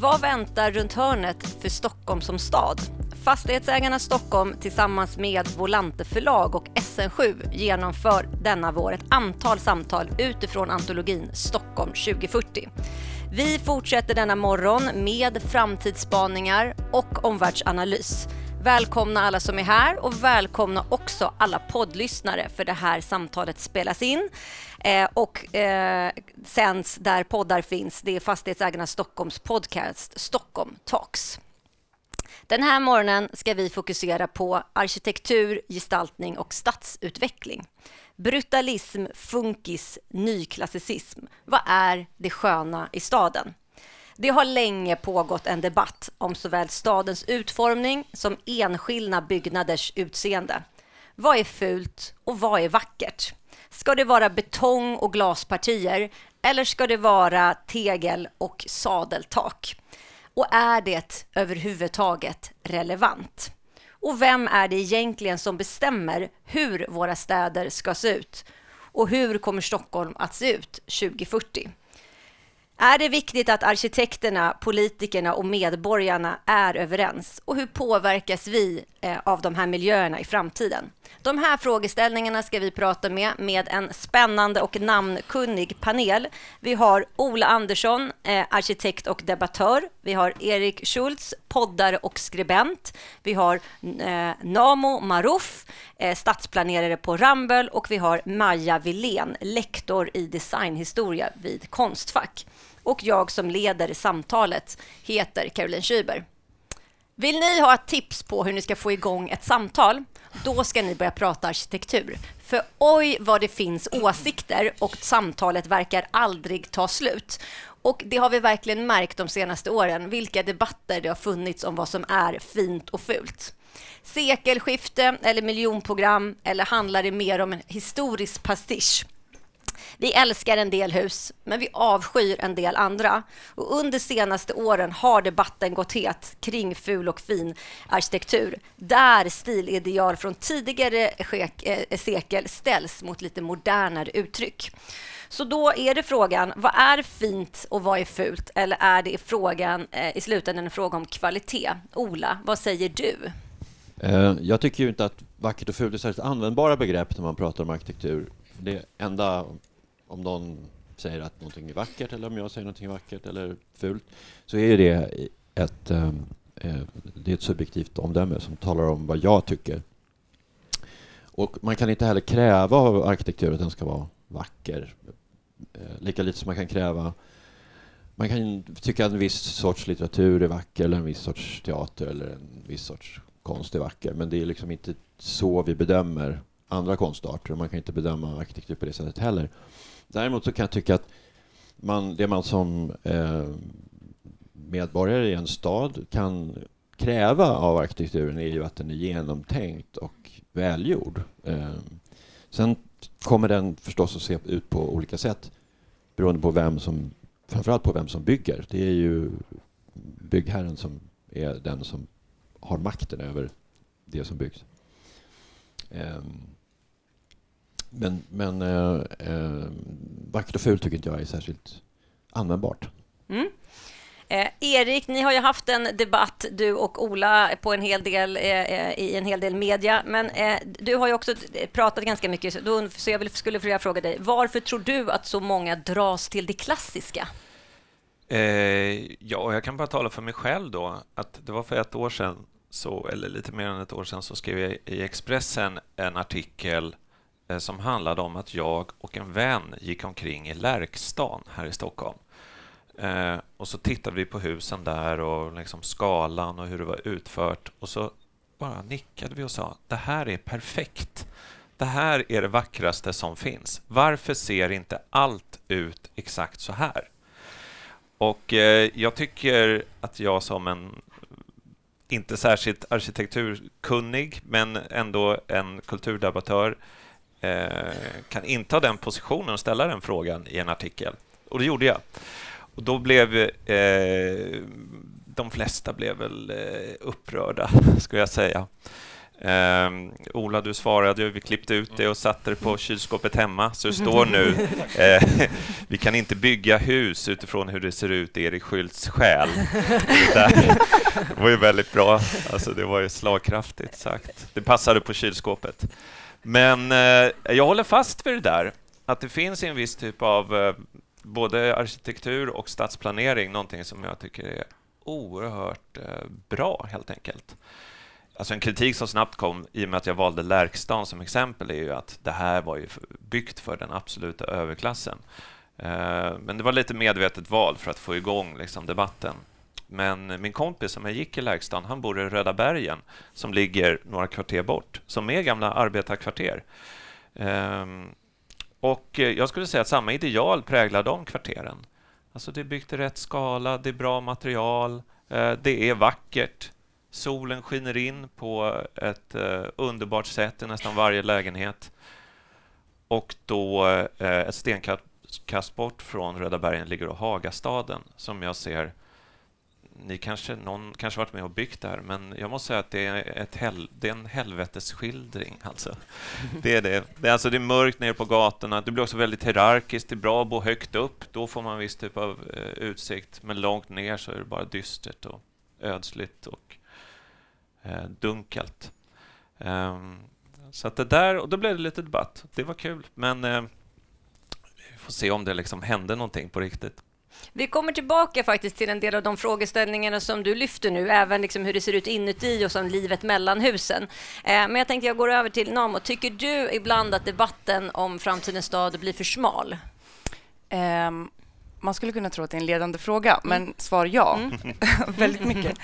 Vad väntar runt hörnet för Stockholm som stad? Fastighetsägarna Stockholm tillsammans med Volante förlag och SN7 genomför denna vår ett antal samtal utifrån antologin Stockholm 2040. Vi fortsätter denna morgon med framtidsspaningar och omvärldsanalys. Välkomna alla som är här och välkomna också alla poddlyssnare, för det här samtalet spelas in och sänds där poddar finns. Det är Fastighetsägarna Stockholms podcast Stockholm Talks. Den här morgonen ska vi fokusera på arkitektur, gestaltning och stadsutveckling. Brutalism, funkis, nyklassicism. Vad är det sköna i staden? Det har länge pågått en debatt om såväl stadens utformning som enskilda byggnaders utseende. Vad är fult och vad är vackert? Ska det vara betong och glaspartier eller ska det vara tegel och sadeltak? Och är det överhuvudtaget relevant? Och vem är det egentligen som bestämmer hur våra städer ska se ut? Och hur kommer Stockholm att se ut 2040? Är det viktigt att arkitekterna, politikerna och medborgarna är överens? Och hur påverkas vi av de här miljöerna i framtiden? De här frågeställningarna ska vi prata med en spännande och namnkunnig panel. Vi har Ola Andersson, arkitekt och debattör. Vi har Erik Schultz, poddare och skribent. Vi har Namo Maruf, stadsplanerare på Ramböll. Och vi har Maja Wilén, lektor i designhistoria vid Konstfack. Och jag som leder samtalet heter Caroline Schüber. Vill ni ha ett tips på hur ni ska få igång ett samtal? Då ska ni börja prata arkitektur. För oj vad det finns åsikter och samtalet verkar aldrig ta slut. Och det har vi verkligen märkt de senaste åren. Vilka debatter det har funnits om vad som är fint och fult. Sekelskifte eller miljonprogram, eller handlar det mer om en historisk pastisch? Vi älskar en del hus, men vi avskyr en del andra. Och under senaste åren har debatten gått het kring ful och fin arkitektur. Där stilideal från tidigare sekel ställs mot lite modernare uttryck. Så då är det frågan, vad är fint och vad är fult? Eller är det i slutändan en fråga om kvalitet? Ola, vad säger du? Jag tycker ju inte att vackert och fult är särskilt användbara begrepp när man pratar om arkitektur. Det enda, om någon säger att någonting är vackert eller om jag säger någonting är vackert eller fult, så är det ett subjektivt omdöme som talar om vad jag tycker. Och man kan inte heller kräva av arkitektur att den ska vara vacker. Lika lite som man kan tycka att en viss sorts litteratur är vacker eller en viss sorts teater eller en viss sorts konst är vacker. Men det är liksom inte så vi bedömer andra konstarter, och man kan inte bedöma arkitektur på det sättet heller. Däremot så kan jag tycka att man som medborgare i en stad kan kräva av arkitekturen är ju att den är genomtänkt och välgjord. Sen kommer den förstås att se ut på olika sätt beroende på framförallt på vem som bygger. Det är ju byggherren som är den som har makten över det som byggs. Men vackert och fult tycker inte jag är särskilt användbart. Erik, ni har ju haft en debatt, du och Ola, på en hel del, i en hel del media. Men du har ju också pratat ganska mycket, så jag skulle vilja fråga dig, varför tror du att så många dras till det klassiska? Ja, jag kan bara tala för mig själv då. Att det var för ett år sedan, eller lite mer än ett år sedan, så skrev jag i Expressen en artikel som handlade om att jag och en vän gick omkring i Lärkstan här i Stockholm. Och så tittade vi på husen där och liksom skalan och hur det var utfört. Och så bara nickade vi och sa, det här är perfekt. Det här är det vackraste som finns. Varför ser inte allt ut exakt så här? Och jag tycker att jag som en inte särskilt arkitekturkunnig men ändå en kulturdebattör kan inta den positionen och ställa den frågan i en artikel. Och det gjorde jag. Och då blev de flesta blev väl upprörda, skulle jag säga. Ola, du svarade ju, vi klippte ut det och satte det på kylskåpet hemma, så det står nu vi kan inte bygga hus utifrån hur det ser ut i Erik Schültz själ. Det var ju väldigt bra, alltså det var ju slagkraftigt sagt. Det passade på kylskåpet. Men jag håller fast vid det där, att det finns en viss typ av både arkitektur och stadsplanering, någonting som jag tycker är oerhört bra helt enkelt. Alltså en kritik som snabbt kom i och med att jag valde Lärkstan som exempel är ju att det här var ju byggt för den absoluta överklassen. Men det var lite medvetet val för att få igång liksom debatten. Men min kompis som jag gick i Lärkstan, han bor i Röda bergen som ligger några kvarter bort, som är gamla arbetarkvarter. Och jag skulle säga att samma ideal präglar de kvarteren. Alltså det är byggt i rätt skala, det är bra material, det är vackert. Solen skiner in på ett underbart sätt i nästan varje lägenhet. Och då ett stenkast bort från Röda bergen ligger och Hagastaden som jag ser. Någon kanske varit med och byggt där, men jag måste säga att det är en helvetesskildring. Alltså. Det är det. Alltså det är mörkt nere på gatorna. Det blir också väldigt hierarkiskt. Det är bra att bo högt upp. Då får man en viss typ av utsikt. Men långt ner så är det bara dystert och ödsligt och dunkelt. Så att det där, och då blev det lite debatt. Det var kul, men vi får se om det liksom hände någonting på riktigt. Vi kommer tillbaka faktiskt till en del av de frågeställningarna som du lyfter nu, även liksom hur det ser ut inuti och som livet mellan husen. Men jag tänkte jag går över till Namo. Tycker du ibland att debatten om framtidens stad blir för smal? Man skulle kunna tro att det är en ledande fråga, men svar ja. Väldigt mycket.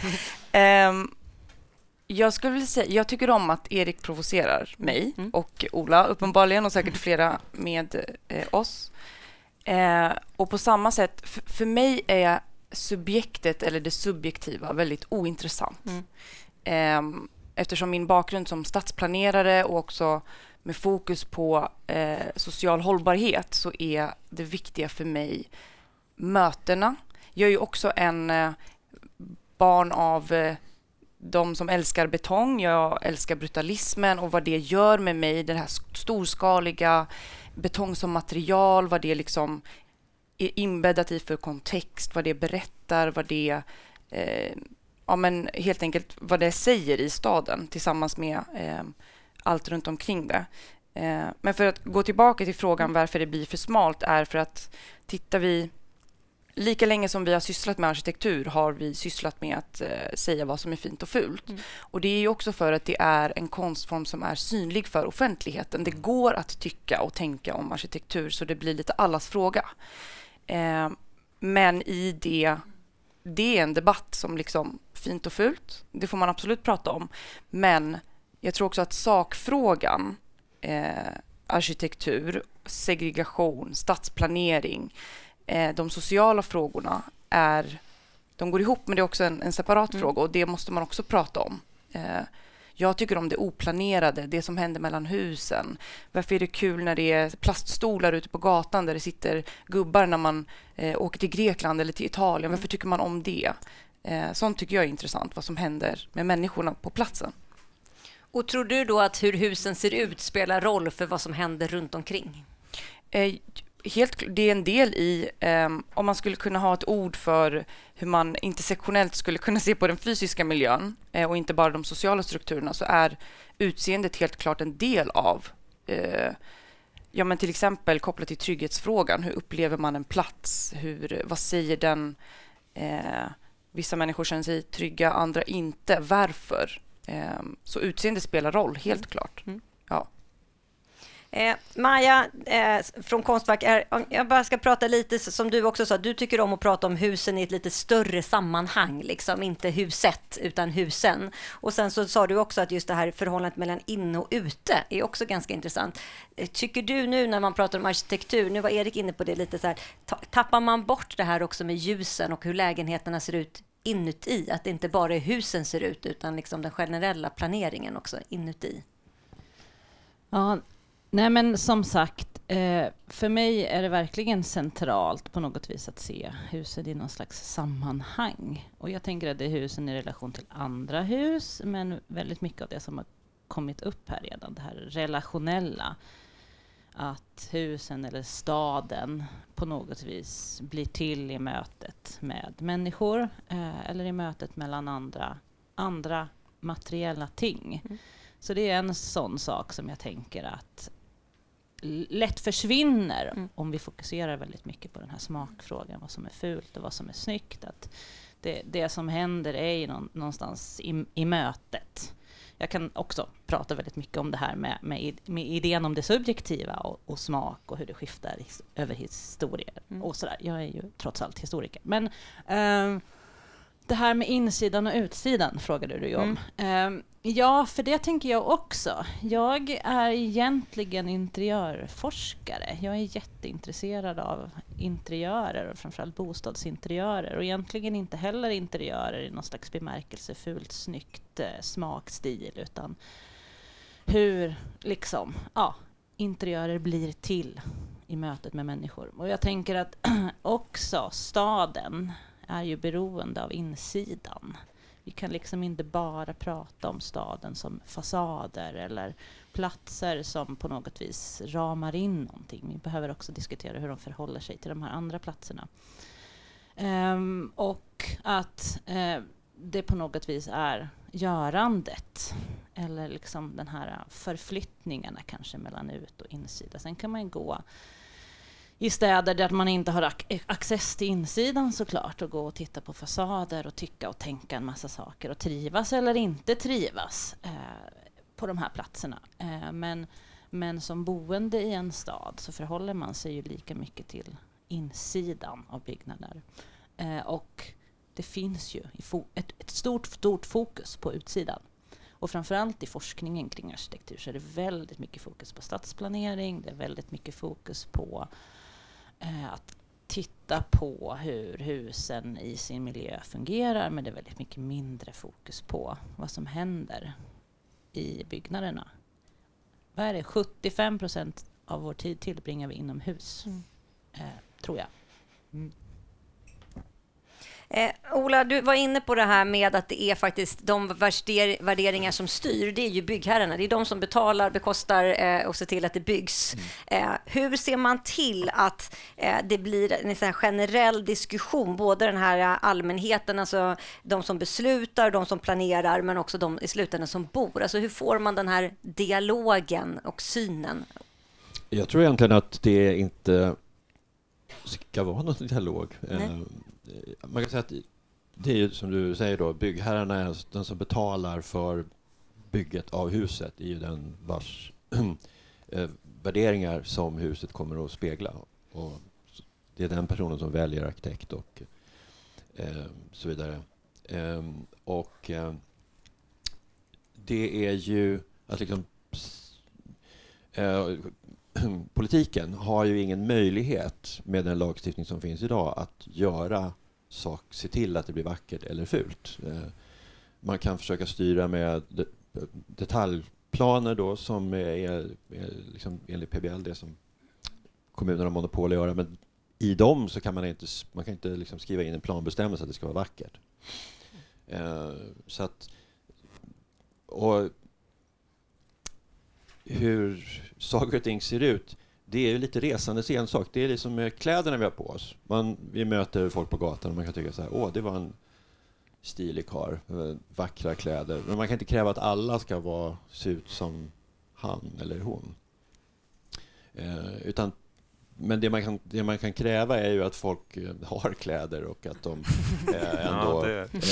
Jag skulle vilja säga, jag tycker om att Erik provocerar mig och Ola uppenbarligen och säkert flera med oss. Och på samma sätt, för mig är subjektet eller det subjektiva väldigt ointressant. Eftersom min bakgrund som stadsplanerare och också med fokus på social hållbarhet så är det viktiga för mig mötena. Jag är ju också en barn av de som älskar betong. Jag älskar brutalismen och vad det gör med mig, den här storskaliga betong som material, vad det liksom är inbäddat i för kontext, vad det berättar, vad det men helt enkelt vad det säger i staden tillsammans med allt runt omkring det. Men för att gå tillbaka till frågan varför det blir för smalt är för att tittar vi lika länge som vi har sysslat med arkitektur har vi sysslat med att säga vad som är fint och fult. Och det är ju också för att det är en konstform som är synlig för offentligheten. Det går att tycka och tänka om arkitektur så det blir lite allas fråga. Men i det är en debatt som liksom fint och fult. Det får man absolut prata om. Men jag tror också att sakfrågan arkitektur, segregation, stadsplanering, de sociala frågorna de går ihop, men det är också en separat fråga och det måste man också prata om. Jag tycker om det oplanerade, det som händer mellan husen. Varför är det kul när det är plaststolar ute på gatan där det sitter gubbar när man åker till Grekland eller till Italien? Varför tycker man om det? Sånt tycker jag är intressant, vad som händer med människorna på platsen. Och tror du då att hur husen ser ut spelar roll för vad som händer runt omkring? Det är en del i, om man skulle kunna ha ett ord för hur man intersektionellt skulle kunna se på den fysiska miljön och inte bara de sociala strukturerna, så är utseendet helt klart en del av, men till exempel kopplat till trygghetsfrågan. Hur upplever man en plats? Vad säger den? Vissa människor känner sig trygga, andra inte. Varför? Så utseende spelar roll, helt klart. Ja. Maja från Konstfack, jag bara ska prata lite som du också sa, du tycker om att prata om husen i ett lite större sammanhang, liksom inte huset utan husen. Och sen så sa du också att just det här förhållandet mellan inne och ute är också ganska intressant. Tycker du nu när man pratar om arkitektur, nu var Erik inne på det lite så här, tappar man bort det här också med ljusen och hur lägenheterna ser ut inuti, att det inte bara är husen ser ut utan liksom den generella planeringen också inuti? Ja. Nej, men som sagt, för mig är det verkligen centralt på något vis att se huset i någon slags sammanhang. Och jag tänker att det är husen i relation till andra hus, men väldigt mycket av det som har kommit upp här redan, det här relationella. Att husen eller staden på något vis blir till i mötet med människor eller i mötet mellan andra materiella ting. Så det är en sån sak som jag tänker att lätt försvinner om vi fokuserar väldigt mycket på den här smakfrågan, vad som är fult och vad som är snyggt. Att det som händer är ju någonstans i mötet. Jag kan också prata väldigt mycket om det här med idén om det subjektiva och smak och hur det skiftar över historier och sådär. Jag är ju trots allt historiker. Men det här med insidan och utsidan frågade du ju om. Ja, för det tänker jag också. Jag är egentligen interiörforskare. Jag är jätteintresserad av interiörer och framförallt bostadsinteriörer. Och egentligen inte heller interiörer i någon slags bemärkelse fult, snyggt, smakstil. Utan hur liksom, interiörer blir till i mötet med människor. Och jag tänker att också staden är ju beroende av insidan. Vi kan liksom inte bara prata om staden som fasader eller platser som på något vis ramar in någonting. Vi behöver också diskutera hur de förhåller sig till de här andra platserna. Och att det på något vis är görandet eller liksom den här förflyttningarna kanske mellan ut- och insida. Sen kan man gå i städer där man inte har access till insidan såklart och gå och titta på fasader och tycka och tänka en massa saker och trivas eller inte trivas på de här platserna. Men som boende i en stad så förhåller man sig ju lika mycket till insidan av byggnader. Och det finns ju ett stort fokus på utsidan. Och framförallt i forskningen kring arkitektur så är det väldigt mycket fokus på stadsplanering. Det är väldigt mycket fokus på att titta på hur husen i sin miljö fungerar, men det är väldigt mycket mindre fokus på vad som händer i byggnaderna. Vad är det? 75% av vår tid tillbringar vi inomhus, tror jag. Ola, du var inne på det här med att det är faktiskt de värderingar som styr, det är ju byggherrarna. Det är de som betalar, bekostar och ser till att det byggs. Hur ser man till att det blir en sån här generell diskussion, både den här allmänheten, alltså de som beslutar, de som planerar, men också de i slutändan som bor. Alltså hur får man den här dialogen och synen? Jag tror egentligen att det inte ska vara någon dialog. Man kan säga att det är ju som du säger då, byggherrarna är den som betalar för bygget av huset, är ju den vars värderingar som huset kommer att spegla. Och det är den personen som väljer arkitekt och så vidare. Och det är ju att liksom politiken har ju ingen möjlighet med den lagstiftning som finns idag att se till att det blir vackert eller fult. Man kan försöka styra med detaljplaner då, som är liksom enligt PBL det som kommunerna har monopol att göra, men i dem så kan man kan inte liksom skriva in en planbestämmelse att det ska vara vackert. Så att, och hur saker och ting ser ut, det är ju lite resande ensak. Det är liksom med kläderna vi har på oss. Vi möter folk på gatan och man kan tycka så här, det var en stilig karl, vackra kläder. Men man kan inte kräva att alla ska se ut som han eller hon. Men det man kan kräva är ju att folk har kläder och att de ändå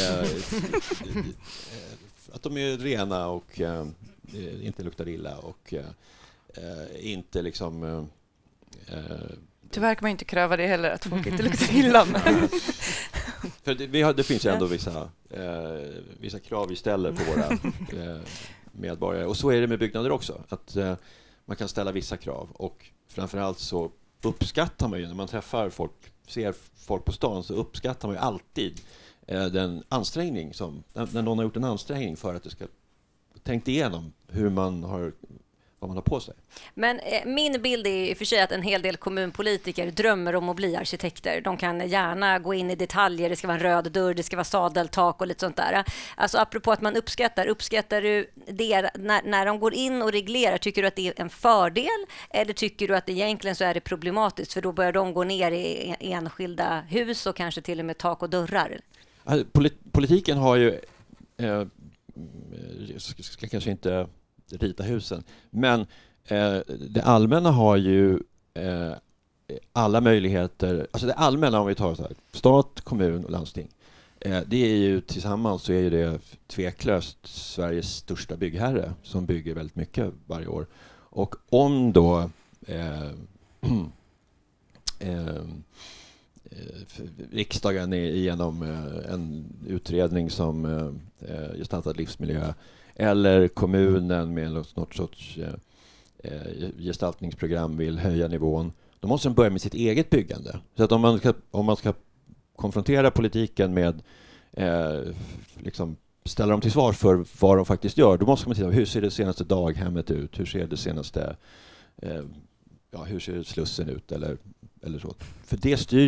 att de är rena och inte luktar illa och inte liksom tyvärr kan man inte kräva det heller, att folk inte luktar illa. För det finns ju ändå vissa krav vi ställer på våra medborgare. Och så är det med byggnader också. Att man kan ställa vissa krav. Och framförallt så uppskattar man ju när man ser folk på stan, så uppskattar man ju alltid den ansträngning när någon har gjort en ansträngning för att det ska tänkt igenom hur man har vad man har på sig. Men min bild är i och för sig att en hel del kommunpolitiker drömmer om att bli arkitekter. De kan gärna gå in i detaljer, det ska vara en röd dörr, det ska vara sadeltak och lite sånt där. Alltså apropå att man uppskattar du det när de går in och reglerar, tycker du att det är en fördel eller tycker du att egentligen så är det problematiskt för då börjar de gå ner i enskilda hus och kanske till och med tak och dörrar? Alltså, politiken har ju ska kanske inte rita husen, men det allmänna har ju alla möjligheter, alltså det allmänna om vi tar så här, stat, kommun och landsting, det är ju tillsammans så är ju det tveklöst Sveriges största byggherre som bygger väldigt mycket varje år. Och om då riksdagen är igenom en utredning som gestaltad livsmiljö eller kommunen med något sorts gestaltningsprogram vill höja nivån, då måste de börja med sitt eget byggande. Så att om man ska konfrontera politiken med liksom ställa dem till svar för vad de faktiskt gör, då måste man titta på hur ser det senaste daghemmet ut, hur ser det senaste hur ser Slussen ut eller så. För det styr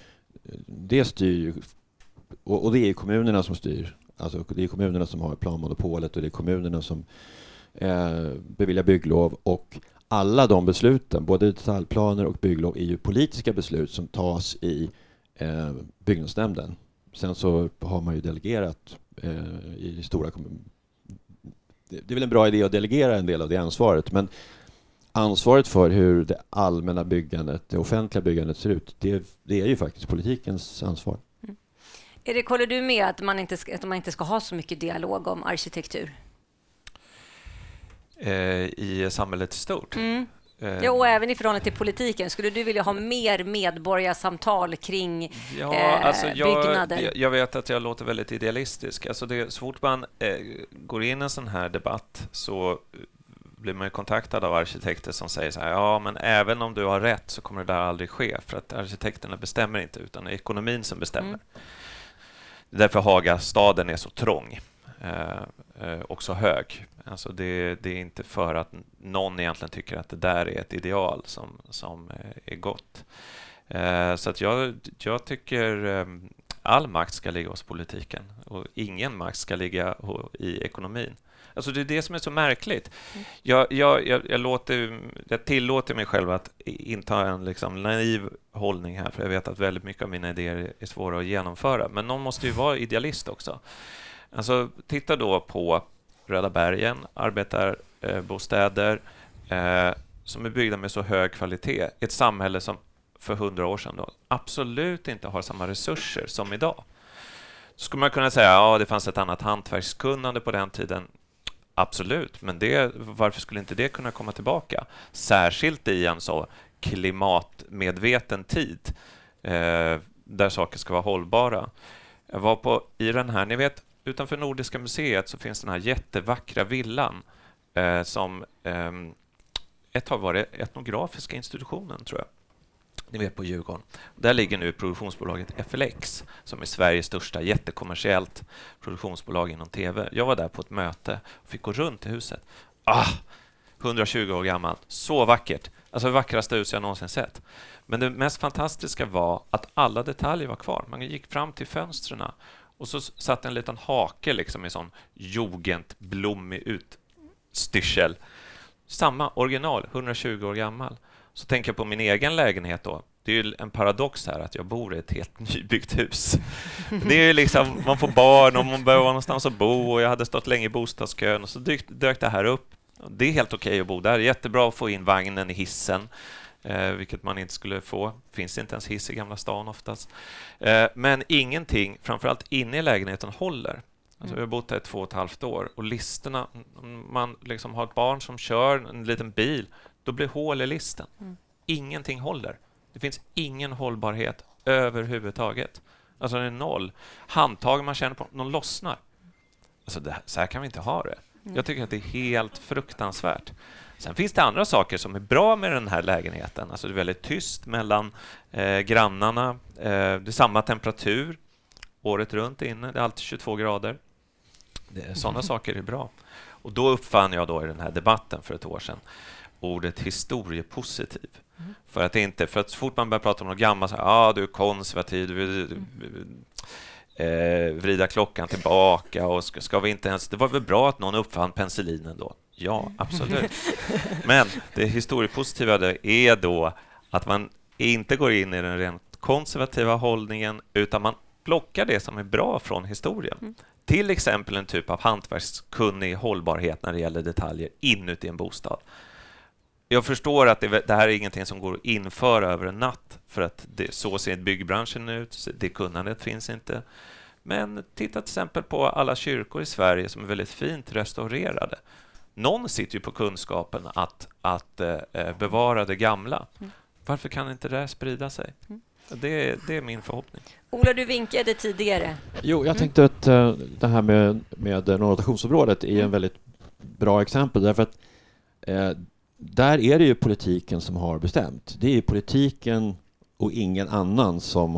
ju och det är kommunerna som styr. Alltså det är kommunerna som har planmonopolet och det är kommunerna som beviljar bygglov, och alla de besluten, både detaljplaner och bygglov, är ju politiska beslut som tas i byggnadsnämnden. Sen så har man ju delegerat i stora kommuner. Det är väl en bra idé att delegera en del av det ansvaret, men ansvaret för hur det allmänna byggandet, det offentliga byggandet ser ut, det är ju faktiskt politikens ansvar. Erik, håller du med att man inte ska ha så mycket dialog om arkitektur? I samhället i stort? Ja, och även i förhållande till politiken. Skulle du vilja ha mer medborgarsamtal kring byggnader? Jag vet att jag låter väldigt idealistisk. Alltså så fort man går in i en sån här debatt så blir man kontaktad av arkitekter som säger så här: ja, men även om du har rätt så kommer det där aldrig ske, för att arkitekterna bestämmer inte, utan det är ekonomin som bestämmer. Därför Hagastaden är så trång och så hög. Alltså det är inte för att någon egentligen tycker att det där är ett ideal som är gott. Så att jag tycker all makt ska ligga hos politiken och ingen makt ska ligga i ekonomin. Alltså det är det som är så märkligt. Jag tillåter mig själv att inta en liksom naiv hållning här, för jag vet att väldigt mycket av mina idéer är svåra att genomföra. Men någon måste ju vara idealist också. Alltså titta då på Röda bergen, arbetarbostäder som är byggda med så hög kvalitet. Ett samhälle som för 100 år sedan då absolut inte har samma resurser som idag. Så skulle man kunna säga det fanns ett annat hantverkskunnande på den tiden. Absolut, men varför skulle inte det kunna komma tillbaka? Särskilt i en så klimatmedveten tid där saker ska vara hållbara. Jag var i den här, ni vet, utanför Nordiska museet så finns den här jättevackra villan som ett tag var det etnografiska institutionen, tror jag. Ni vet, på Djurgården. Där ligger nu produktionsbolaget FLX som är Sveriges största jättekommersiellt produktionsbolag inom tv. Jag var där på ett möte och fick gå runt i huset. 120 år gammalt. Så vackert. Alltså det vackraste hus jag någonsin sett. Men det mest fantastiska var att alla detaljer var kvar. Man gick fram till fönstren och så satt en liten hake liksom i sån jugendblommig utstyrsel. Samma original, 120 år gammal. Så tänker jag på min egen lägenhet då. Det är ju en paradox här att jag bor i ett helt nybyggt hus. Det är ju liksom, man får barn och man behöver någonstans att bo, och jag hade stått länge i bostadskön och så dök det här upp. Det är helt okej att bo där. Jättebra att få in vagnen i hissen, vilket man inte skulle få. Finns inte ens hiss i Gamla stan oftast. Men ingenting, framförallt inne i lägenheten, håller. Alltså, vi har bott där i 2,5 år och listerna, man liksom har ett barn som kör en liten bil, då blir hål i listen. Ingenting håller. Det finns ingen hållbarhet överhuvudtaget. Alltså det är noll. Handtag man känner på, någon lossnar. Alltså så här kan vi inte ha det. Jag tycker att det är helt fruktansvärt. Sen finns det andra saker som är bra med den här lägenheten. Alltså det är väldigt tyst mellan grannarna. Det är samma temperatur året runt inne. Det är alltid 22 grader. Sådana saker är bra. Och då uppfann jag då i den här debatten för ett år sedan ordet historiepositiv. För att så fort man börjar prata om något gammalt, du är konservativ, du vill vrida klockan tillbaka och ska vi inte ens... Det var väl bra att någon uppfann penicillinen då? Ja, absolut. Men det historiepositiva är då att man inte går in i den rent konservativa hållningen, utan man plockar det som är bra från historien. Till exempel en typ av hantverkskunnig hållbarhet när det gäller detaljer inuti en bostad. Jag förstår att det här är ingenting som går att införa över en natt, för att så ser byggbranschen ut, det kunnandet finns inte. Men titta till exempel på alla kyrkor i Sverige som är väldigt fint restaurerade. Någon sitter ju på kunskapen att bevara det gamla. Varför kan inte det sprida sig? Det är min förhoppning. Ola, du vinkade tidigare. Jo, jag tänkte att det här med notationsområdet är en väldigt bra exempel, därför att där är det ju politiken som har bestämt. Det är ju politiken och ingen annan som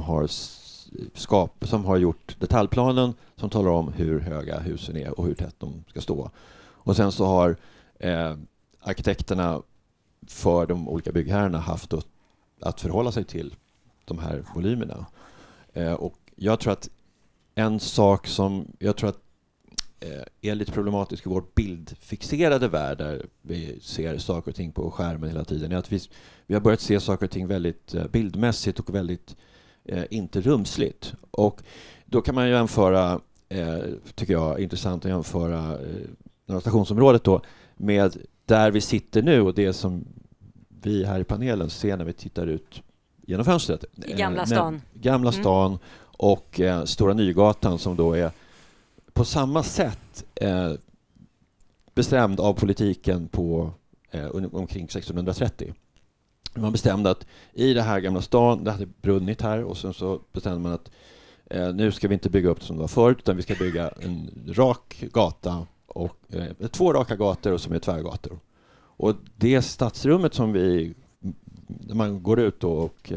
har gjort detaljplanen, som talar om hur höga husen är och hur tätt de ska stå. Och sen så har arkitekterna för de olika byggherrarna haft att förhålla sig till de här volymerna. Och jag tror att en sak som är lite problematisk i vår bildfixerade värld, där vi ser saker och ting på skärmen hela tiden, är att vi har börjat se saker och ting väldigt bildmässigt och väldigt inte rumsligt. Och då kan man jämföra, tycker jag, intressant att jämföra Norra Stationsområdet då med där vi sitter nu och det som vi här i panelen ser när vi tittar ut genom fönstret. I Gamla stan. Gamla stan och Stora Nygatan, som då är på samma sätt bestämd av politiken på omkring 1630. Man bestämde att i det här Gamla stan, det hade brunnit här, och sen så bestämde man att nu ska vi inte bygga upp det som det var förut, utan vi ska bygga en rak gata och 2 raka gator och som är tvärgator. Och det stadsrummet som när man går ut då och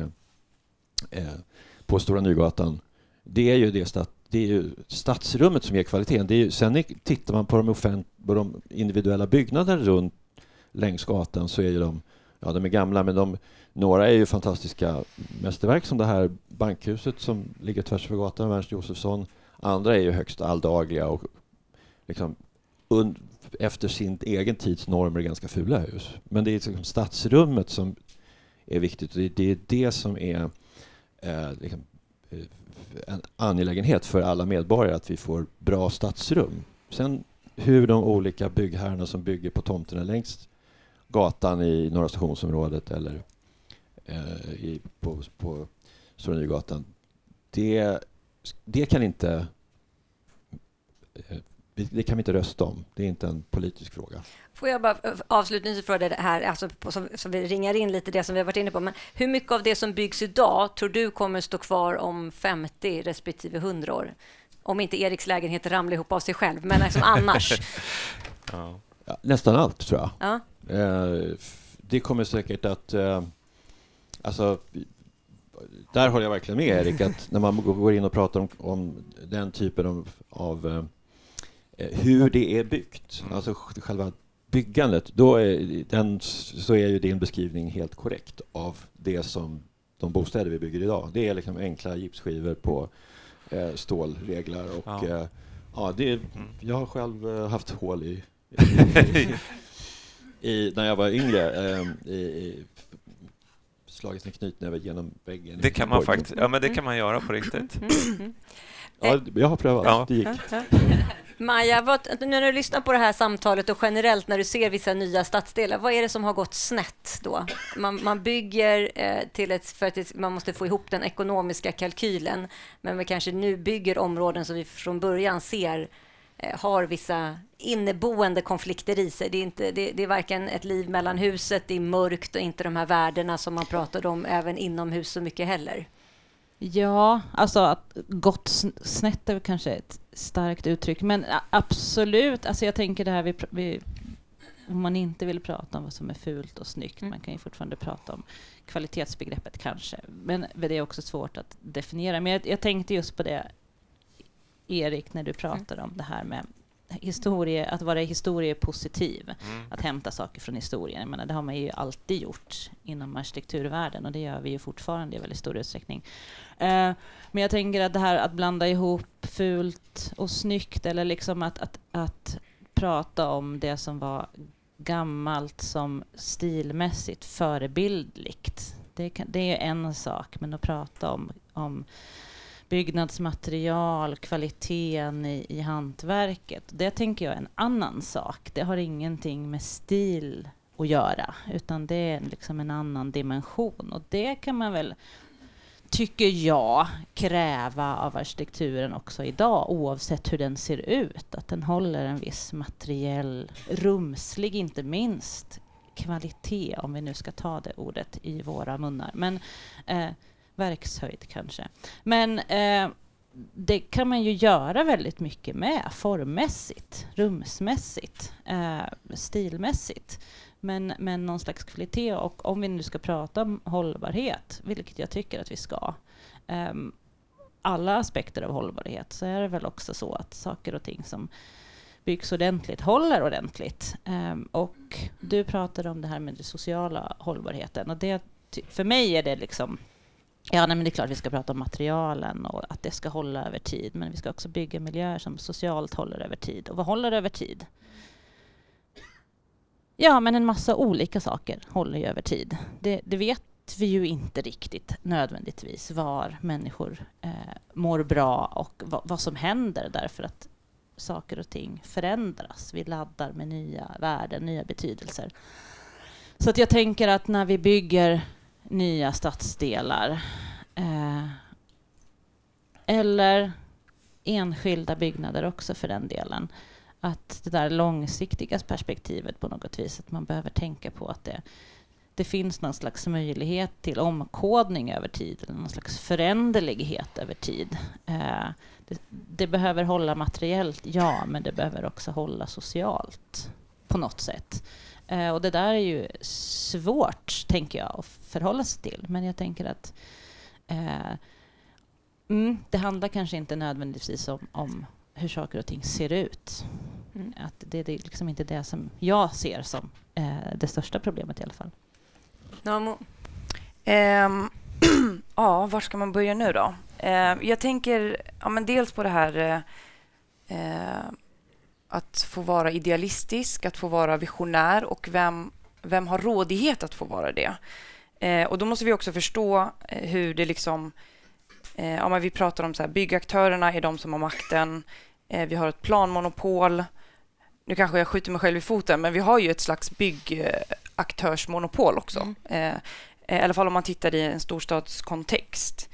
på Stora Nygatan, det är ju det är ju stadsrummet som ger kvaliteten. Sen tittar man på de individuella byggnaderna runt längs gatan, så är ju de är gamla, men några är ju fantastiska mästerverk, som det här bankhuset som ligger tvärs över gatan, Ernst Josefsson. Andra är ju högst alldagliga och liksom efter sin egen tids normer ganska fula hus. Men det är liksom stadsrummet som är viktigt, och det är det som är liksom en angelägenhet för alla medborgare, att vi får bra stadsrum. Sen hur de olika byggherrarna som bygger på tomterna längs gatan i Norra Stationsområdet eller på Stora Nygatan, det kan vi inte rösta om. Det är inte en politisk fråga. Får jag bara avslutningsvis fråga det här, alltså som vi ringar in lite det som vi har varit inne på. Men hur mycket av det som byggs idag tror du kommer stå kvar om 50 respektive 100 år? Om inte Eriks lägenhet ramlar ihop av sig själv, men liksom annars. Ja, nästan allt, tror jag. Ja. Det kommer säkert att... alltså, där håller jag verkligen med Erik, att när man går in och pratar om den typen av hur det är byggt, alltså själva byggandet, så är ju din beskrivning helt korrekt av det som de bostäder vi bygger idag. Det är liksom enkla gipsskivor på stålreglar och jag har själv haft hål när jag var yngre slagit en knytnäve genom väggen. Det kan man faktiskt, men det kan man göra på riktigt. Ja, jag har prövat. Ja. Det gick. Maja, nu när du lyssnar på det här samtalet och generellt när du ser vissa nya stadsdelar, vad är det som har gått snett då? Man bygger för att man måste få ihop den ekonomiska kalkylen, men vi kanske nu bygger områden som vi från början ser har vissa inneboende konflikter i sig. Det är varken ett liv mellan huset, det är mörkt och inte de här värdena som man pratade om även inomhus så mycket heller. Ja, alltså att gått snett är kanske ett starkt uttryck, men absolut, alltså jag tänker det här om man inte vill prata om vad som är fult och snyggt, man kan ju fortfarande prata om kvalitetsbegreppet kanske, men det är också svårt att definiera. Men jag tänkte just på det, Erik, när du pratade om det här med att vara historiepositiv, att hämta saker från historien. Jag menar, det har man ju alltid gjort inom arkitekturvärlden och det gör vi ju fortfarande i väldigt stor utsträckning. Men jag tänker att det här att blanda ihop fult och snyggt eller liksom att prata om det som var gammalt som stilmässigt förebildligt. Det är en sak, men att prata om byggnadsmaterial, kvaliteten i hantverket, det tänker jag är en annan sak. Det har ingenting med stil att göra, utan det är liksom en annan dimension. Och det kan man väl, tycker jag, kräva av arkitekturen också idag, oavsett hur den ser ut. Att den håller en viss materiell, rumslig inte minst, kvalitet, om vi nu ska ta det ordet i våra munnar. Men verkshöjd kanske. Men det kan man ju göra väldigt mycket med, formmässigt, rumsmässigt, stilmässigt. Men någon slags kvalitet, och om vi nu ska prata om hållbarhet, vilket jag tycker att vi ska, alla aspekter av hållbarhet, så är det väl också så att saker och ting som byggs ordentligt håller ordentligt. Och du pratade om det här med den sociala hållbarheten, och det, för mig är det liksom, ja, nej, men det är klart vi ska prata om materialen och att det ska hålla över tid, men vi ska också bygga miljöer som socialt håller över tid. Och vad håller över tid? Ja, men en massa olika saker håller ju över tid. Det vet vi ju inte riktigt nödvändigtvis, var människor mår bra och vad som händer, därför att saker och ting förändras. Vi laddar med nya värden, nya betydelser. Så att jag tänker att när vi bygger nya stadsdelar eller enskilda byggnader också för den delen, att det där långsiktiga perspektivet på något vis, att man behöver tänka på att det finns någon slags möjlighet till omkodning över tid, eller någon slags föränderlighet över tid. Det behöver hålla materiellt, ja, men det behöver också hålla socialt på något sätt. Och det där är ju svårt, tänker jag, att förhålla sig till. Men jag tänker att det handlar kanske inte nödvändigtvis om hur saker och ting ser ut. Att det är liksom inte det som jag ser som det största problemet i alla fall. Namo. Ja, var ska man börja nu då? Jag tänker men dels på det här att få vara idealistisk, att få vara visionär, och vem har rådighet att få vara det? Och då måste vi också förstå hur det liksom, men vi pratar om så här, byggaktörerna är de som har makten. Vi har ett planmonopol. Nu kanske jag skjuter mig själv i foten, men vi har ju ett slags byggaktörsmonopol också. I alla fall om man tittar i en storstadskontext.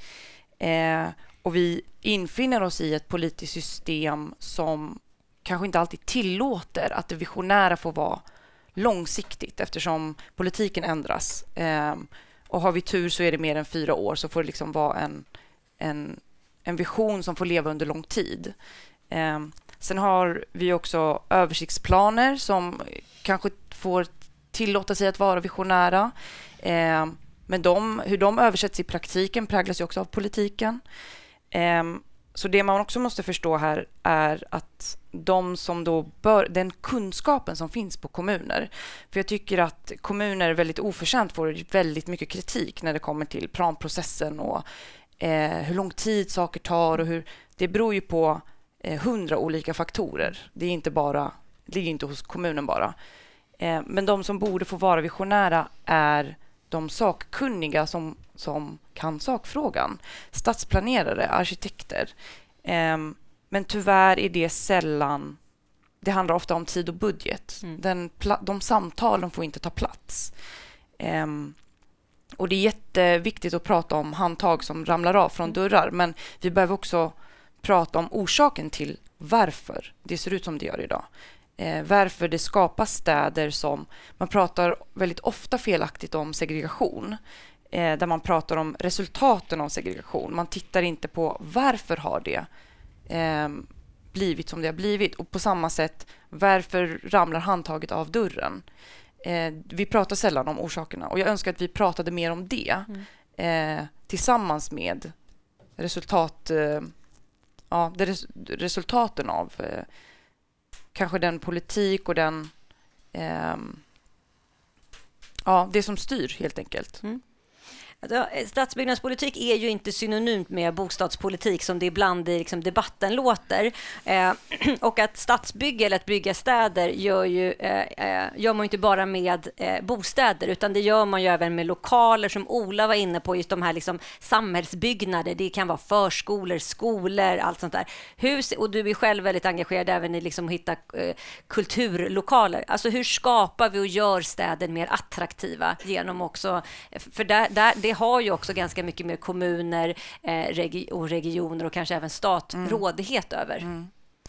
Och vi infinner oss i ett politiskt system som kanske inte alltid tillåter att det visionära får vara långsiktigt, eftersom politiken ändras. Och har vi tur så är det mer än 4 år, så får det liksom vara en vision som får leva under lång tid. Sen har vi också översiktsplaner som kanske får tillåta sig att vara visionära. Men hur de översätts i praktiken präglas ju också av politiken. Så det man också måste förstå här är att den kunskapen som finns på kommuner. För jag tycker att kommuner väldigt oförtjänt får väldigt mycket kritik när det kommer till planprocessen och hur lång tid saker tar, och det beror ju på 100 olika faktorer. Det ligger inte hos kommunen bara. Men de som borde få vara visionära är de sakkunniga som kan sakfrågan. Stadsplanerare, arkitekter. Men tyvärr är det sällan. Det handlar ofta om tid och budget. De samtalen får inte ta plats. Och det är jätteviktigt att prata om handtag som ramlar av från dörrar. Men vi behöver också prata om orsaken till varför det ser ut som det gör idag. Varför det skapas städer som... Man pratar väldigt ofta felaktigt om segregation. Där man pratar om resultaten av segregation. Man tittar inte på varför har det blivit som det har blivit. Och på samma sätt, varför ramlar handtaget av dörren? Vi pratar sällan om orsakerna. Och jag önskar att vi pratade mer om det. Tillsammans med resultaten av kanske den politik och den det som styr helt enkelt. Stadsbyggnadspolitik är ju inte synonymt med bostadspolitik som det ibland i liksom debatten låter. Och att stadsbygge eller att bygga städer gör man ju inte bara med bostäder, utan det gör man ju även med lokaler som Ola var inne på, just de här liksom samhällsbyggnader. Det kan vara förskolor, skolor, allt sånt där. Hus, och du är själv väldigt engagerad även i liksom att hitta kulturlokaler. Alltså hur skapar vi och gör städer mer attraktiva genom också, för det har ju också ganska mycket mer kommuner och regioner och kanske även stat rådighet över.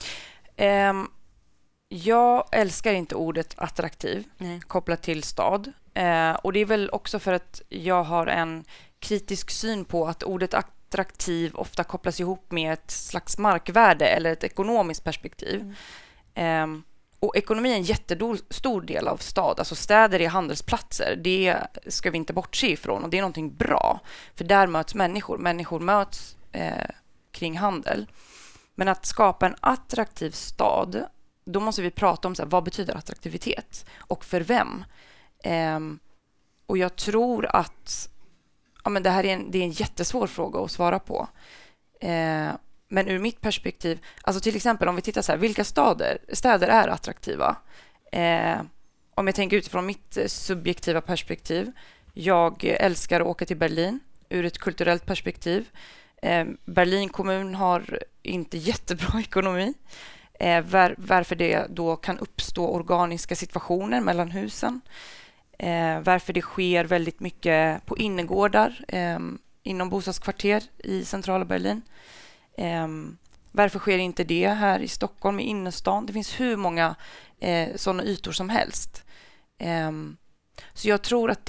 Jag älskar inte ordet attraktiv kopplat till stad. Och det är väl också för att jag har en kritisk syn på att ordet attraktiv ofta kopplas ihop med ett slags markvärde eller ett ekonomiskt perspektiv. Och ekonomi är en jättestor del av stad. Alltså städer är handelsplatser. Det ska vi inte bortse ifrån. Och det är någonting bra. För där möts människor. Människor möts kring handel. Men att skapa en attraktiv stad, då måste vi prata om så här, vad betyder attraktivitet? Och för vem? Och jag tror att det här är en jättesvår fråga att svara på. Men ur mitt perspektiv, alltså till exempel om vi tittar så här, vilka städer är attraktiva? Om jag tänker utifrån mitt subjektiva perspektiv, jag älskar att åka till Berlin ur ett kulturellt perspektiv. Berlin kommun har inte jättebra ekonomi, varför det då kan uppstå organiska situationer mellan husen. Varför det sker väldigt mycket på innergårdar inom bostadskvarter i centrala Berlin. Varför sker inte det här i Stockholm i innerstan? Det finns hur många sådana ytor som helst. Så jag tror att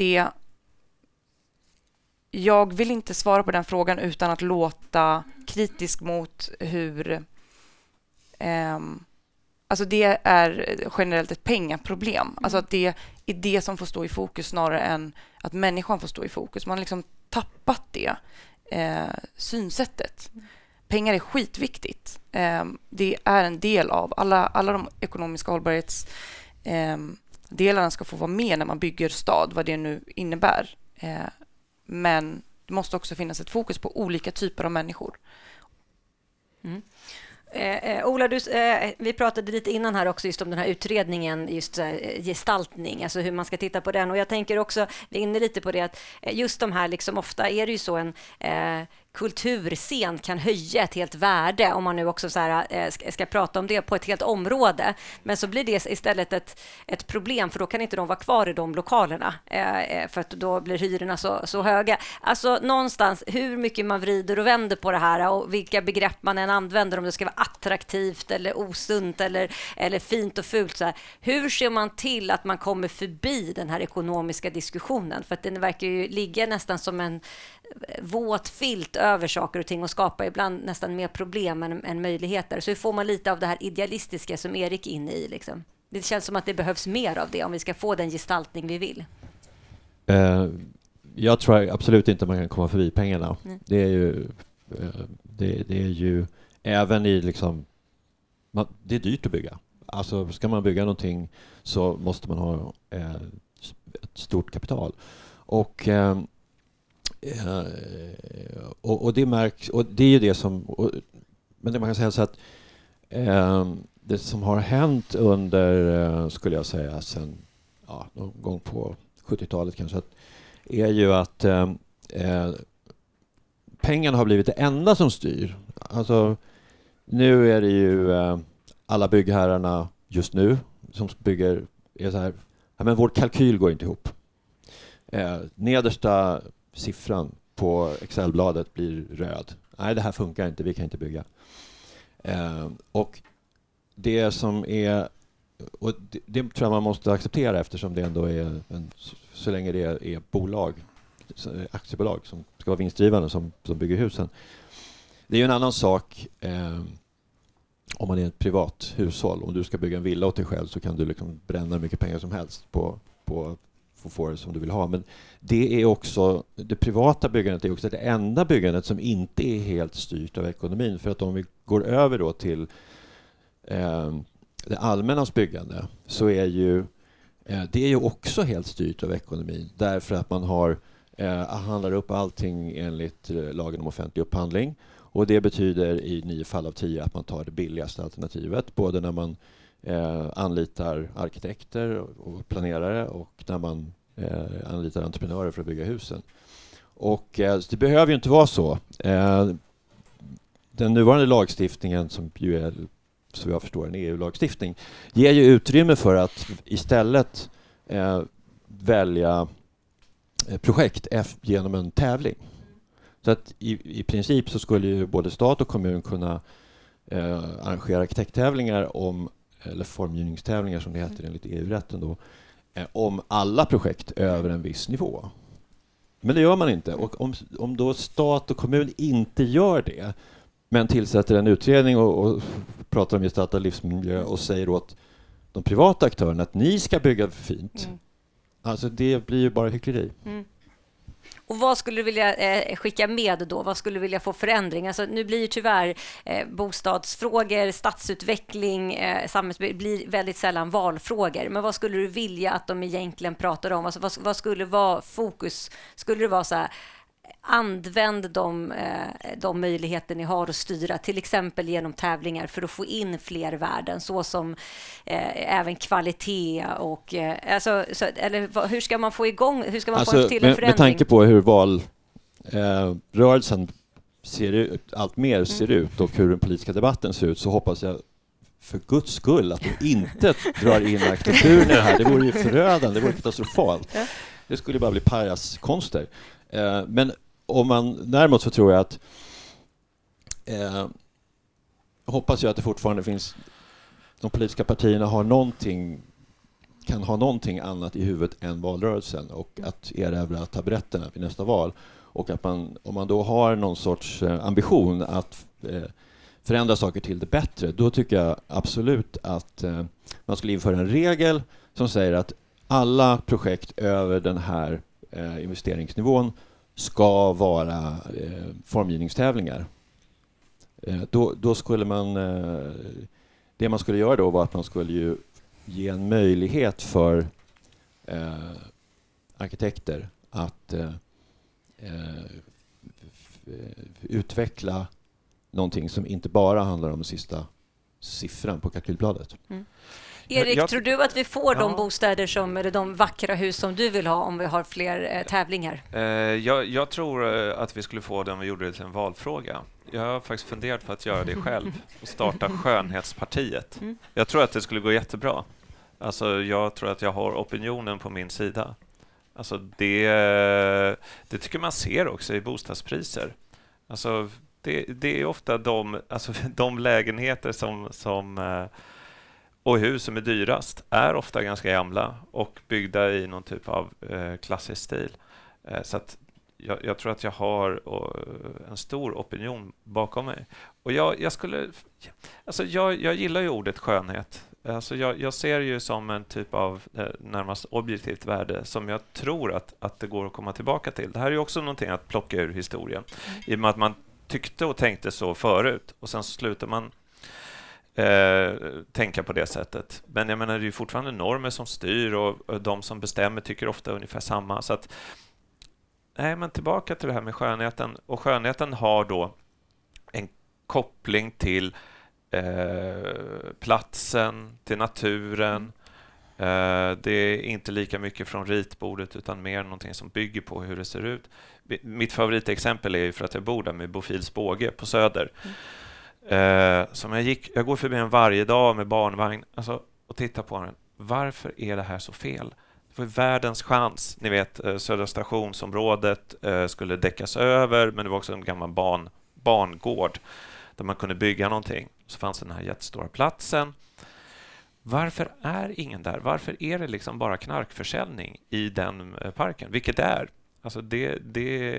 jag vill inte svara på den frågan utan att låta kritisk mot hur alltså det är generellt ett pengaproblem. Alltså att det är det som får stå i fokus snarare än att människan får stå i fokus. Man har liksom tappat det synsättet. Pengar är skitviktigt. Det är en del av alla de ekonomiska hållbarhetsdelarna ska få vara med när man bygger stad, vad det nu innebär. Men det måste också finnas ett fokus på olika typer av människor. Ola, vi pratade lite innan här också just om den här utredningen, just gestaltning, alltså hur man ska titta på den. Och jag tänker också, vi är inne lite på det, att just de här, liksom, ofta är det ju så en kulturscen kan höja ett helt värde, om man nu också så här, ska prata om det på ett helt område. Men så blir det istället ett problem, för då kan inte de vara kvar i de lokalerna, för att då blir hyrorna så höga. Alltså någonstans, hur mycket man vrider och vänder på det här och vilka begrepp man än använder, om det ska vara attraktivt eller osunt eller fint och fult. Så här. Hur ser man till att man kommer förbi den här ekonomiska diskussionen? För att den verkar ju ligga nästan som en våt filt över saker och ting och skapa ibland nästan mer problem än möjligheter. Så hur får man lite av det här idealistiska som Erik är inne i? Liksom? Det känns som att det behövs mer av det om vi ska få den gestaltning vi vill. Jag tror absolut inte man kan komma förbi pengarna. Det är ju även i liksom, det är dyrt att bygga. Alltså ska man bygga någonting så måste man ha ett stort kapital. Och det märks, och det är ju det som, men det man kan säga så att det som har hänt under, skulle jag säga, sen någon gång på 70-talet kanske, är ju att pengarna har blivit det enda som styr. Alltså nu är det ju alla byggherrarna just nu som bygger är så här, men vår kalkyl går inte ihop. Nedersta siffran på Excelbladet blir röd. Nej, det här funkar inte, vi kan inte bygga. Och det som är, och det tror jag man måste acceptera, eftersom det ändå är så länge det är bolag, aktiebolag som ska vara vinstdrivande som bygger husen. Det är ju en annan sak om man är ett privat hushåll. Om du ska bygga en villa åt dig själv så kan du liksom bränna mycket pengar som helst på få det som du vill ha. Men det är också, det privata byggandet är också det enda byggandet som inte är helt styrt av ekonomin. För att om vi går över då till det allmännas byggande så är ju det är ju också helt styrt av ekonomin därför att man handlar upp allting enligt lagen om offentlig upphandling, och det betyder i 9 fall av 10 att man tar det billigaste alternativet både när man anlitar arkitekter och planerare och när man anlitar entreprenörer för att bygga husen. Och det behöver ju inte vara så. Den nuvarande lagstiftningen, som ju är, så jag förstår, en EU-lagstiftning, ger ju utrymme för att istället välja projekt genom en tävling. Så att i princip så skulle ju både stat och kommun kunna arrangera arkitekttävlingar eller formgivningstävlingar som det heter enligt EU-rätten då, om alla projekt över en viss nivå. Men det gör man inte. Och om då stat och kommun inte gör det, men tillsätter en utredning och pratar om gestaltad livsmiljö och säger åt de privata aktörerna att ni ska bygga fint. Alltså det blir ju bara hyckleri. Och vad skulle du vilja skicka med då? Vad skulle du vilja få förändring? Alltså, nu blir ju tyvärr bostadsfrågor, stadsutveckling, samhällsbygg blir väldigt sällan valfrågor. Men vad skulle du vilja att de egentligen pratar om? Alltså, vad skulle vara fokus? Skulle det vara så här, använd de möjligheter ni har att styra, till exempel genom tävlingar för att få in fler värden, så som även kvalitet och eller hur ska man få igång, hur ska man få till en förändring? Med tanke på hur valrörelsen allt mer ser ut och hur den politiska debatten ser ut, så hoppas jag för Guds skull att de inte drar in arkitekturen i det här. Det vore ju förödande, det vore katastrofalt. Det skulle bara bli pajaskonster. Men om man däremot så tror jag att hoppas jag att det fortfarande finns, de politiska partierna kan ha någonting annat i huvudet än valrörelsen och att erövra taburetterna vid nästa val, och att om man då har någon sorts ambition att förändra saker till det bättre, då tycker jag absolut att man skulle införa en regel som säger att alla projekt över den här investeringsnivån ska vara formgivningstävlingar. Då skulle det man skulle göra då var att man skulle ju ge en möjlighet för arkitekter att utveckla någonting som inte bara handlar om den sista siffran på kalkylbladet. Erik, tror du att vi får de bostäder eller de vackra hus som du vill ha om vi har fler tävlingar? Jag tror att vi skulle få det om vi gjorde det till en valfråga. Jag har faktiskt funderat på att göra det själv och starta Skönhetspartiet. Jag tror att det skulle gå jättebra. Alltså, jag tror att jag har opinionen på min sida. Alltså, det tycker man ser också i bostadspriser. Alltså, det är ofta de lägenheter som och hus som är dyrast är ofta ganska gamla och byggda i någon typ av klassisk stil. Så att jag tror att jag har en stor opinion bakom mig. Och jag gillar ju ordet skönhet. Alltså jag ser ju som en typ av närmast objektivt värde som jag tror att det går att komma tillbaka till. Det här är ju också någonting att plocka ur historien. I och med att man tyckte och tänkte så förut och sen slutar man tänka på det sättet. Men jag menar, det är ju fortfarande normer som styr och de som bestämmer tycker ofta ungefär samma. Så att, men tillbaka till det här med skönheten. Och skönheten har då en koppling till platsen, till naturen. Det är inte lika mycket från ritbordet utan mer någonting som bygger på hur det ser ut. Mitt favoritexempel är ju för att jag bor där med Bofils båge på Söder. Som jag går förbi den varje dag med barnvagn och tittar på den. Varför är det här så fel? Det var världens chans. Ni vet, Södra stationsområdet skulle däckas över, men det var också en gammal barngård där man kunde bygga någonting. Så fanns den här jättestora platsen. Varför är ingen där? Varför är det liksom bara knarkförsäljning i den parken? Vilket det är. Alltså det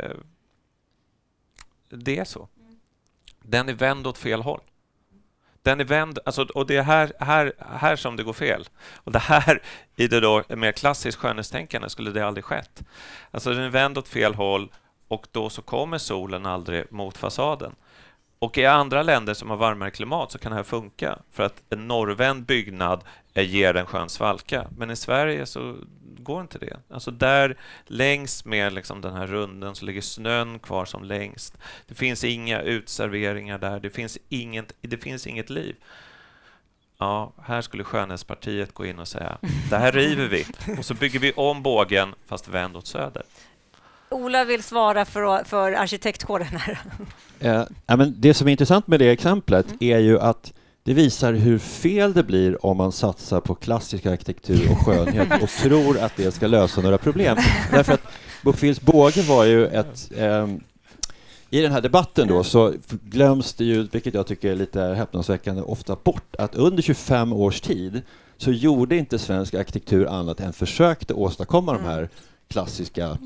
är så. Den är vänd åt fel håll. Den är vänd, och det är här som det går fel. Och det här, i det då mer klassiskt skönhetstänkande, skulle det aldrig skett. Alltså den är vänd åt fel håll och då så kommer solen aldrig mot fasaden. Och i andra länder som har varmare klimat så kan det här funka. För att en norrvänd byggnad ger en skön svalka. Men i Sverige så går inte det. Alltså där längs med liksom den här runden så ligger snön kvar som längst. Det finns inga utserveringar där. Det finns inget liv. Ja, här skulle Skönhetspartiet gå in och säga det här river vi. Och så bygger vi om bågen fast vänd åt söder. Ola vill svara för arkitektkåren här. Men det som är intressant med det exemplet är ju att det visar hur fel det blir om man satsar på klassisk arkitektur och skönhet och tror att det ska lösa några problem. Därför att Bofill båge var ju ett... I den här debatten då så glöms det ju, vilket jag tycker är lite häpnadsväckande, ofta bort att under 25 års tid så gjorde inte svensk arkitektur annat än försökte åstadkomma de här klassiska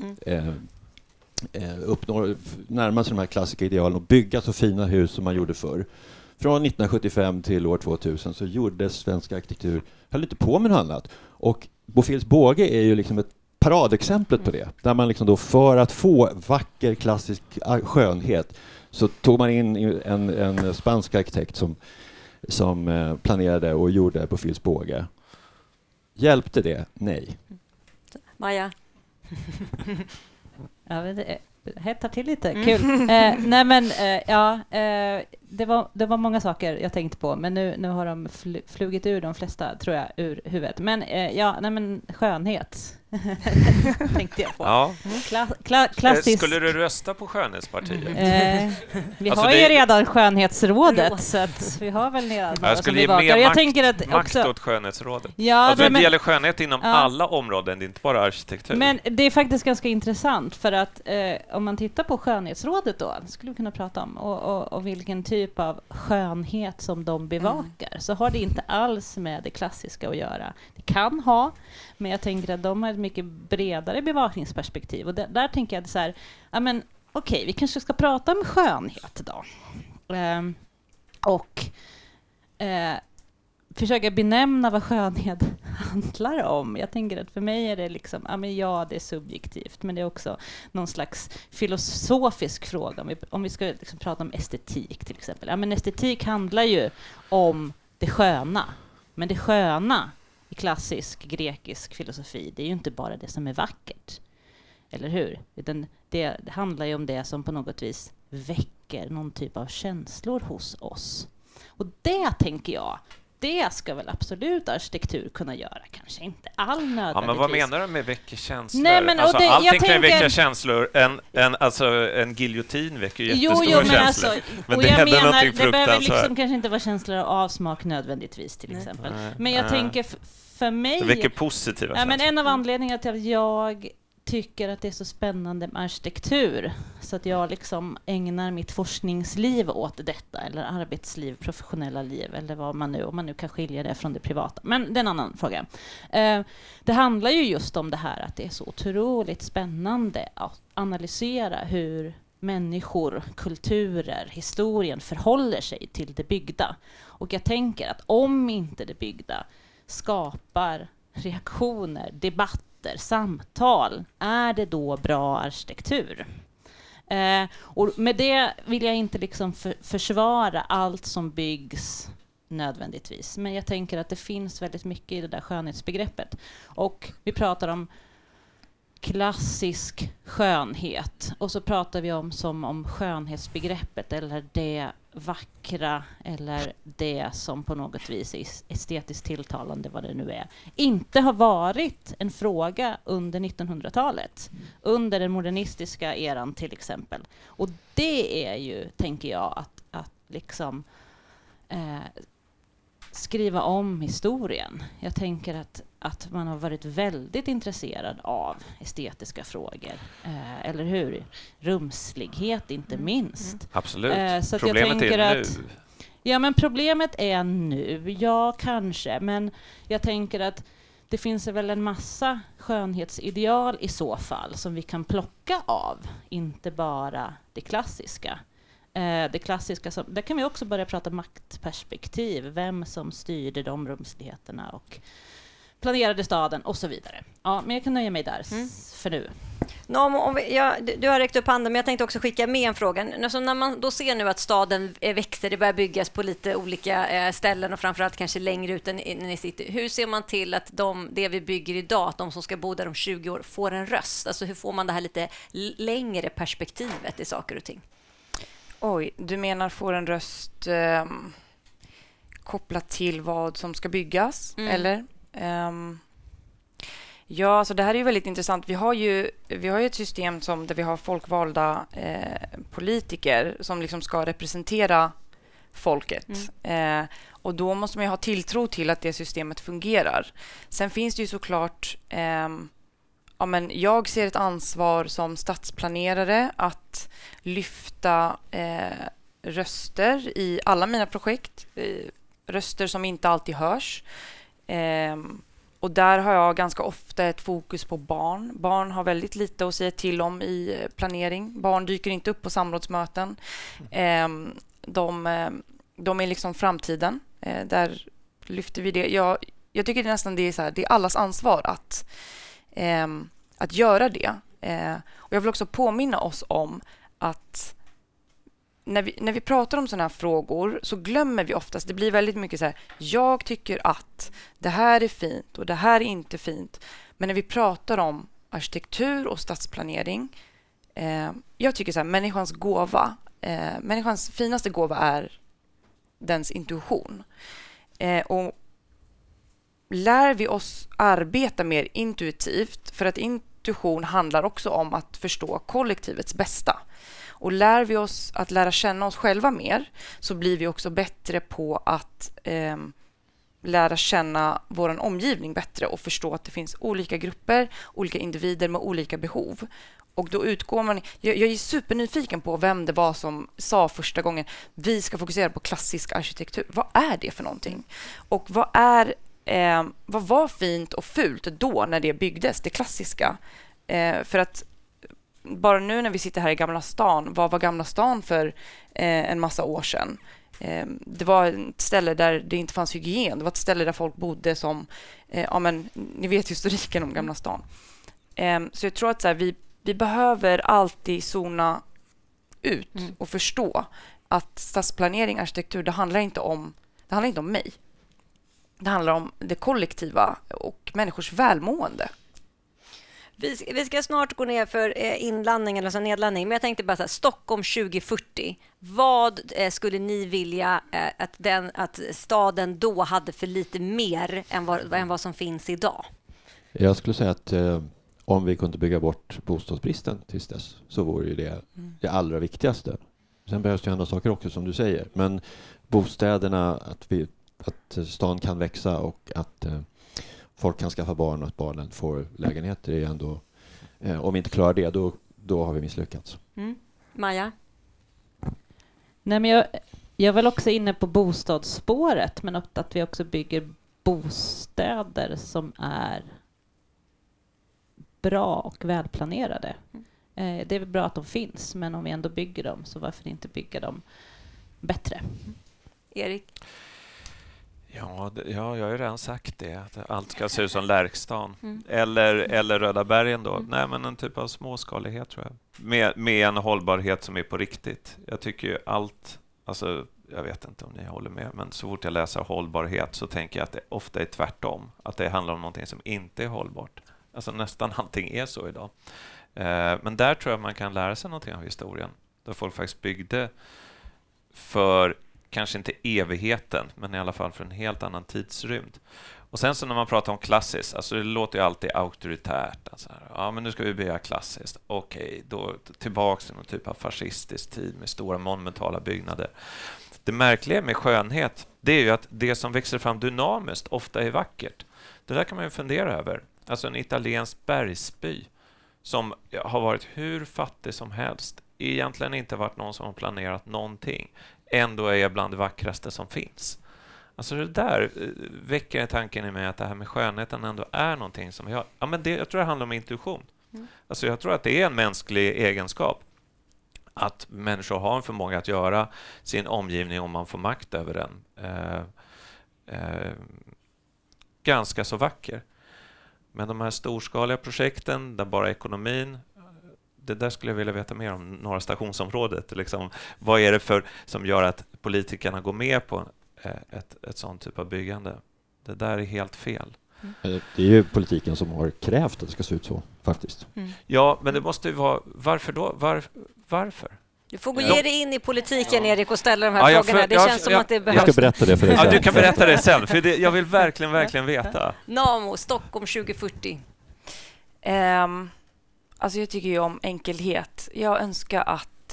närma sig de här klassiska idealen och bygga så fina hus som man gjorde förr. Från 1975 till år 2000 så gjorde svensk arkitektur, höll inte på med något annat. Och Bofills båge är ju liksom ett paradexemplet på det. Där man liksom då för att få vacker klassisk skönhet så tog man in en spansk arkitekt som planerade och gjorde Bofills båge. Hjälpte det? Nej. Maja? Ja, det hettar till lite. Kul. Det var många saker jag tänkte på, men nu har de flugit ur de flesta, tror jag, ur huvudet. Men skönhet tänkte jag på. Ja. Klassiskt. Skulle du rösta på Skönhetspartiet? Vi Alltså har ju redan Skönhetsrådet, så att vi har väl redan jag skulle ge mer makt också åt Skönhetsrådet. Ja, alltså det gäller skönhet inom alla områden, det är inte bara arkitektur. Men det är faktiskt ganska intressant, för att om man tittar på Skönhetsrådet då, skulle vi kunna prata om, och vilken typ av skönhet som de bevakar, så har det inte alls med det klassiska att göra. Det kan ha, men jag tänker att de har ett mycket bredare bevakningsperspektiv. Och där tänker jag så här, okej, vi kanske ska prata om skönhet då. Försöka benämna vad skönhet handlar om. Jag tänker att för mig är det liksom, det är subjektivt, men det är också någon slags filosofisk fråga. Om vi ska liksom prata om estetik till exempel. Estetik handlar ju om det sköna. Men det sköna i klassisk grekisk filosofi, det är ju inte bara det som är vackert. Eller hur? Det handlar ju om det som på något vis väcker någon typ av känslor hos oss. Och det tänker jag, det ska väl absolut arkitektur kunna göra. Kanske inte all nödvändigtvis. Ja, men vad menar du med väcker känslor? Nej, men, allting kan väcka känslor. En giljotin väcker jättestora känslor. Men det händer någonting fruktansvärt. Det behöver liksom kanske inte vara känslor av avsmak nödvändigtvis till exempel. Men jag tänker för mig... Det väcker positiva känslor. Men en av anledningarna till att jag tycker att det är så spännande med arkitektur, så att jag liksom ägnar mitt forskningsliv åt detta, eller arbetsliv, professionella liv, eller vad man nu, om man nu kan skilja det från det privata. Men det är en annan fråga. Det handlar ju just om det här att det är så otroligt spännande att analysera hur människor, kulturer, historien förhåller sig till det byggda. Och jag tänker att om inte det byggda skapar reaktioner, debatter, samtal, är det då bra arkitektur? Och med det vill jag inte liksom försvara allt som byggs nödvändigtvis, men jag tänker att det finns väldigt mycket i det där skönhetsbegreppet. Och vi pratar om klassisk skönhet, och så pratar vi om skönhetsbegreppet, eller det vackra, eller det som på något vis är estetiskt tilltalande, vad det nu är, inte har varit en fråga under 1900-talet, under den modernistiska eran till exempel. Och det är ju, tänker jag, att liksom skriva om historien. Jag tänker att man har varit väldigt intresserad av estetiska frågor. Eller hur? Rumslighet inte minst. Absolut. Så problemet är nu. Ja, men problemet är nu. Ja, kanske. Men jag tänker att det finns väl en massa skönhetsideal i så fall som vi kan plocka av. Inte bara det klassiska. Det klassiska, där kan vi också börja prata maktperspektiv. Vem som styrde de rumsligheterna och planerade staden och så vidare. Ja, men jag kan nöja mig där för nu. Du har räckt upp handen, men jag tänkte också skicka med en fråga. Alltså när man då ser nu att staden växer, det börjar byggas på lite olika ställen och framförallt kanske längre ut än i city. Hur ser man till att det vi bygger idag, att de som ska bo där om 20 år, får en röst? Alltså hur får man det här lite längre perspektivet i saker och ting? Oj, du menar får en röst kopplat till vad som ska byggas, eller? Ja, alltså det här är ju väldigt intressant. Vi har ju ett system där vi har folkvalda politiker som liksom ska representera folket. Och då måste man ju ha tilltro till att det systemet fungerar. Sen finns det ju såklart... men jag ser ett ansvar som stadsplanerare att lyfta röster i alla mina projekt. Röster som inte alltid hörs. Och där har jag ganska ofta ett fokus på barn. Barn har väldigt lite att säga till om i planering. Barn dyker inte upp på samrådsmöten. De är liksom framtiden. Där lyfter vi det. Jag tycker det är allas ansvar att göra det. Och jag vill också påminna oss om att när vi pratar om sådana här frågor så glömmer vi oftast, det blir väldigt mycket så här, jag tycker att det här är fint och det här är inte fint. Men när vi pratar om arkitektur och stadsplanering, jag tycker så här, människans finaste gåva är dens intuition. Och lär vi oss arbeta mer intuitivt, för att intuition handlar också om att förstå kollektivets bästa. Och lär vi oss att lära känna oss själva mer, så blir vi också bättre på att lära känna vår omgivning bättre och förstå att det finns olika grupper, olika individer med olika behov. Och då utgår man... Jag är supernyfiken på vem det var som sa första gången vi ska fokusera på klassisk arkitektur. Vad är det för någonting? Och vad var fint och fult då när det byggdes, det klassiska? För att bara nu när vi sitter här i Gamla stan, vad var Gamla stan för en massa år sedan? Det var ett ställe där det inte fanns hygien. Det var ett ställe där folk bodde som... ni vet historiken om Gamla stan. Så jag tror att vi behöver alltid zona ut och förstå att stadsplanering, arkitektur, det handlar inte om mig. Det handlar om det kollektiva och människors välmående. Vi ska snart gå ner för inlandning eller så nedlandning, men jag tänkte bara så här, Stockholm 2040. Vad skulle ni vilja att staden då hade för lite mer än vad som finns idag? Jag skulle säga att om vi kunde bygga bort bostadsbristen tills dess, så vore ju det allra viktigaste. Sen behövs det andra saker också, som du säger. Men bostäderna, att stan kan växa och att folk kan skaffa barn och att barnen får lägenheter är ändå... om vi inte klarar det, då har vi misslyckats. Maja? Nej, men jag är väl också inne på bostadsspåret, men att vi också bygger bostäder som är bra och välplanerade. Det är väl bra att de finns, men om vi ändå bygger dem, så varför inte bygga dem bättre? Erik? Ja, jag har ju redan sagt det. Att allt ska se ut som Lärkstan. Eller Röda bergen då. Nej, men en typ av småskalighet tror jag. Med en hållbarhet som är på riktigt. Jag tycker ju allt... Alltså, jag vet inte om ni håller med, men så fort jag läser hållbarhet så tänker jag att det ofta är tvärtom. Att det handlar om någonting som inte är hållbart. Alltså nästan allting är så idag. Men där tror jag man kan lära sig någonting av historien. Där folk faktiskt byggde för... kanske inte evigheten, men i alla fall för en helt annan tidsrymd. Och sen så när man pratar om klassiskt, alltså det låter ju alltid auktoritärt. Alltså, ja, men nu ska vi bygga klassiskt. Okej, då tillbaka till någon typ av fascistisk tid med stora monumentala byggnader. Det märkliga med skönhet, det är ju att det som växer fram dynamiskt ofta är vackert. Det där kan man ju fundera över. Alltså en italiensk bergsby som har varit hur fattig som helst. Egentligen inte varit någon som har planerat någonting. Ändå är jag bland det vackraste som finns. Alltså det där väcker tanken i mig att det här med skönheten ändå är någonting som jag tror det handlar om intuition. Alltså jag tror att det är en mänsklig egenskap att människor har en förmåga att göra sin omgivning, om man får makt över den, ganska så vacker. Men de här storskaliga projekten där bara ekonomin, det där skulle jag vilja veta mer om Norra Stationsområdet. Liksom, vad är det som gör att politikerna går med på ett sånt typ av byggande? Det där är helt fel. Det är ju politiken som har krävt att det ska se ut så, faktiskt. Ja, men det måste ju vara... Varför då? Varför? Du får gå ge dig in i politiken, Erik, och ställa de här frågorna. Det känns som att det behövs. Jag ska berätta det för dig sen. Ja, du kan berätta det sen, för jag vill verkligen veta. NAMO, Stockholm 2040. Alltså jag tycker ju om enkelhet. Jag önskar att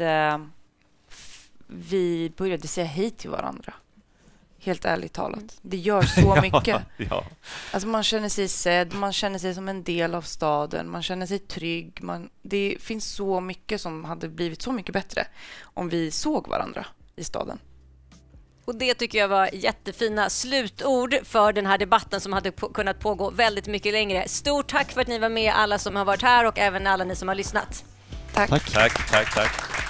vi började säga hej till varandra. Helt ärligt talat. Det gör så mycket. Ja. Alltså man känner sig sedd, man känner sig som en del av staden, man känner sig trygg. Det finns så mycket som hade blivit så mycket bättre om vi såg varandra i staden. Och det tycker jag var jättefina slutord för den här debatten som hade kunnat pågå väldigt mycket längre. Stort tack för att ni var med, alla som har varit här, och även alla ni som har lyssnat. Tack. Tack.